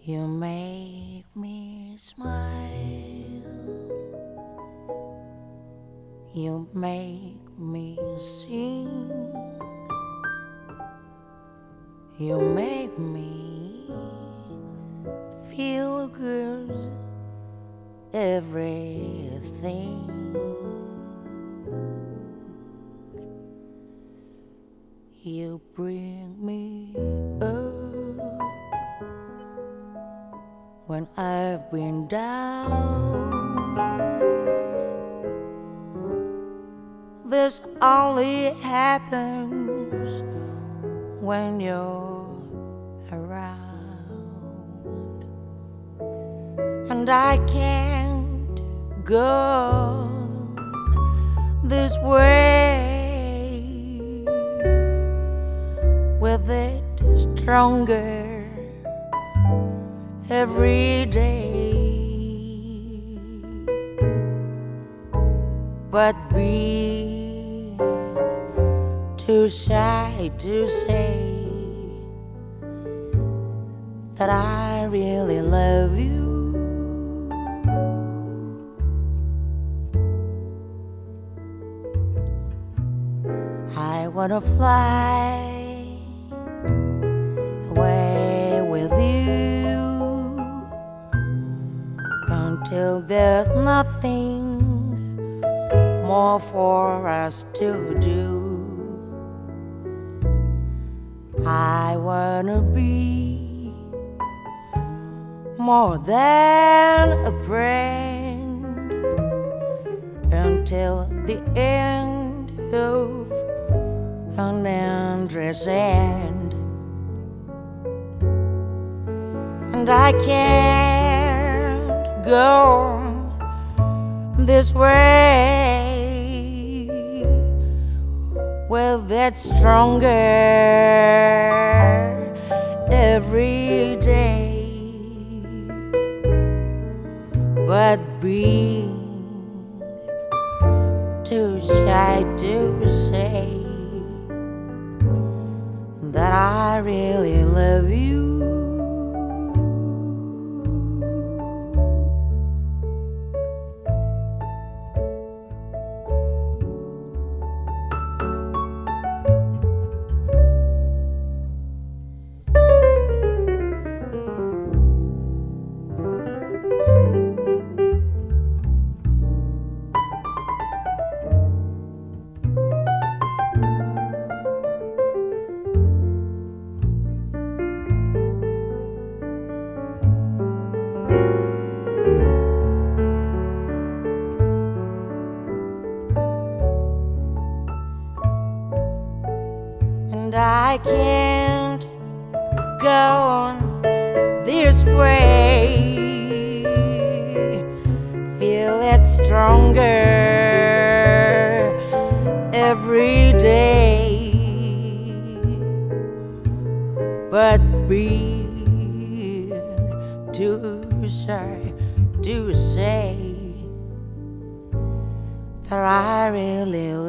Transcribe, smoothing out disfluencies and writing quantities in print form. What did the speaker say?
You make me smile, you make me sing, you make me feel good, everything. You bring me up when I've been down. This only happens when you're around, and I can't go this way with it stronger every day, but being too shy to say that I really love you. I wanna fly away with you until there's nothing more for us to do. I wanna be more than a friend until the end of an endless end. And I can't go this way with it stronger every day, but being too shy to say that I really love you. And I can't go on this way, feel it stronger every day, but being too shy to say that I really